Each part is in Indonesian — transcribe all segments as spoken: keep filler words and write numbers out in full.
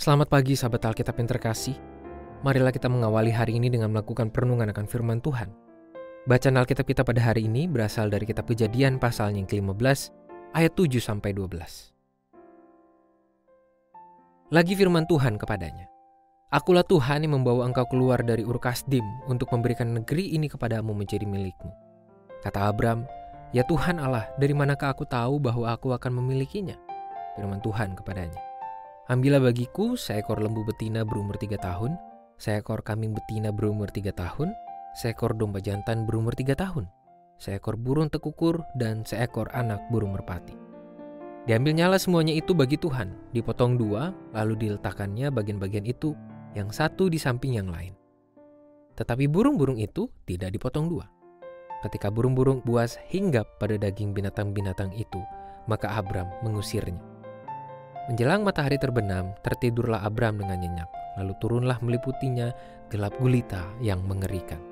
Selamat pagi sahabat Alkitab yang terkasih. Marilah kita mengawali hari ini dengan melakukan perenungan akan firman Tuhan. Bacaan Alkitab kita pada hari ini berasal dari kitab Kejadian pasal yang kelima belas ayat tujuh sampai dua belas. Lagi firman Tuhan kepadanya, "Akulah Tuhan yang membawa engkau keluar dari Ur Kasdim untuk memberikan negeri ini kepadamu menjadi milikmu." Kata Abram, "Ya Tuhan Allah, dari manakah aku tahu bahwa aku akan memilikinya?" Firman Tuhan kepadanya, "Ambillah bagiku seekor lembu betina berumur tiga tahun, seekor kambing betina berumur tiga tahun, seekor domba jantan berumur tiga tahun, seekor burung tekukur, dan seekor anak burung merpati." Diambilnyalah semuanya itu bagi Tuhan, dipotong dua, lalu diletakkannya bagian-bagian itu, yang satu di samping yang lain. Tetapi burung-burung itu tidak dipotong dua. Ketika burung-burung buas hinggap pada daging binatang-binatang itu, maka Abram mengusirnya. Menjelang matahari terbenam, tertidurlah Abram dengan nyenyak, lalu turunlah meliputinya gelap gulita yang mengerikan.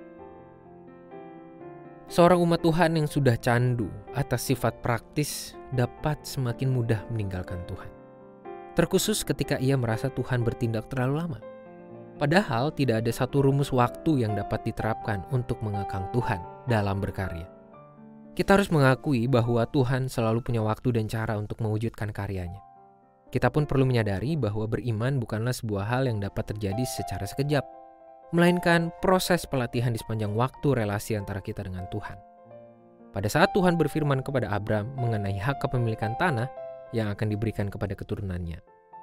Seorang umat Tuhan yang sudah candu atas sifat praktis dapat semakin mudah meninggalkan Tuhan. Terkhusus ketika ia merasa Tuhan bertindak terlalu lama. Padahal tidak ada satu rumus waktu yang dapat diterapkan untuk mengekang Tuhan dalam berkarya. Kita harus mengakui bahwa Tuhan selalu punya waktu dan cara untuk mewujudkan karyanya. Kita pun perlu menyadari bahwa beriman bukanlah sebuah hal yang dapat terjadi secara sekejap, melainkan proses pelatihan di sepanjang waktu relasi antara kita dengan Tuhan. Pada saat Tuhan berfirman kepada Abram mengenai hak kepemilikan tanah yang akan diberikan kepada keturunannya,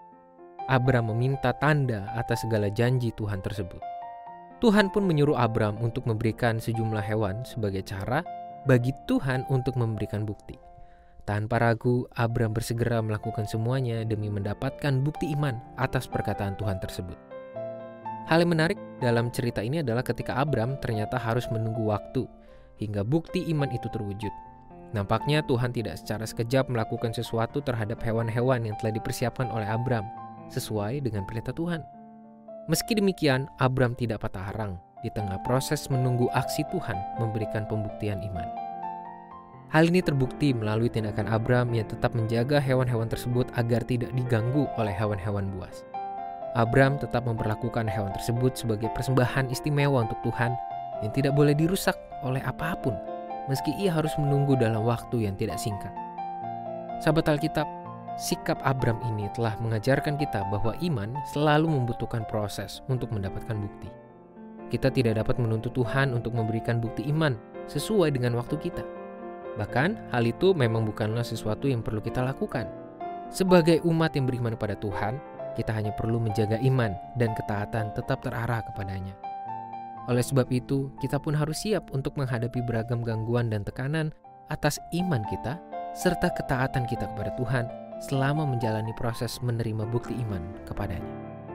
Abram meminta tanda atas segala janji Tuhan tersebut. Tuhan pun menyuruh Abram untuk memberikan sejumlah hewan sebagai cara bagi Tuhan untuk memberikan bukti. Tanpa ragu, Abram bersegera melakukan semuanya demi mendapatkan bukti iman atas perkataan Tuhan tersebut. Hal yang menarik dalam cerita ini adalah ketika Abram ternyata harus menunggu waktu hingga bukti iman itu terwujud. Nampaknya Tuhan tidak secara sekejap melakukan sesuatu terhadap hewan-hewan yang telah dipersiapkan oleh Abram sesuai dengan perintah Tuhan. Meski demikian, Abram tidak patah arang di tengah proses menunggu aksi Tuhan memberikan pembuktian iman. Hal ini terbukti melalui tindakan Abram yang tetap menjaga hewan-hewan tersebut agar tidak diganggu oleh hewan-hewan buas. Abram tetap memperlakukan hewan tersebut sebagai persembahan istimewa untuk Tuhan yang tidak boleh dirusak oleh apapun, meski ia harus menunggu dalam waktu yang tidak singkat. Sahabat Alkitab, sikap Abram ini telah mengajarkan kita bahwa iman selalu membutuhkan proses untuk mendapatkan bukti. Kita tidak dapat menuntut Tuhan untuk memberikan bukti iman sesuai dengan waktu kita. Bahkan, hal itu memang bukanlah sesuatu yang perlu kita lakukan. Sebagai umat yang beriman kepada Tuhan, kita hanya perlu menjaga iman dan ketaatan tetap terarah kepadanya. Oleh sebab itu, kita pun harus siap untuk menghadapi beragam gangguan dan tekanan atas iman kita serta ketaatan kita kepada Tuhan selama menjalani proses menerima bukti iman kepadanya.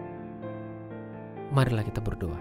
Marilah kita berdoa.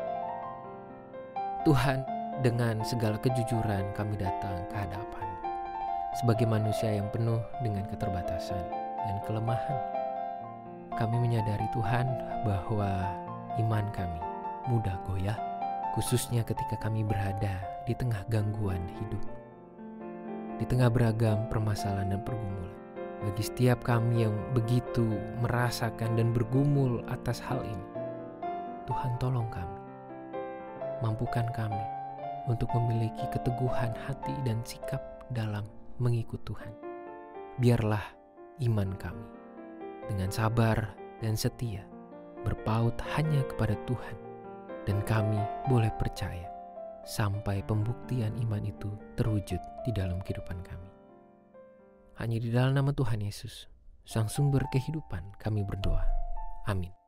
Tuhan, dengan segala kejujuran kami datang ke hadapan sebagai manusia yang penuh dengan keterbatasan dan kelemahan. Kami menyadari Tuhan bahwa iman kami mudah goyah, khususnya ketika kami berada di tengah gangguan hidup, di tengah beragam permasalahan dan pergumulan. Bagi setiap kami yang begitu merasakan dan bergumul atas hal ini, Tuhan tolong kami, mampukan kami untuk memiliki keteguhan hati dan sikap dalam mengikut Tuhan. Biarlah iman kami dengan sabar dan setia berpaut hanya kepada Tuhan, dan kami boleh percaya sampai pembuktian iman itu terwujud di dalam kehidupan kami. Hanya di dalam nama Tuhan Yesus, Sang Sumber kehidupan, kami berdoa. Amin.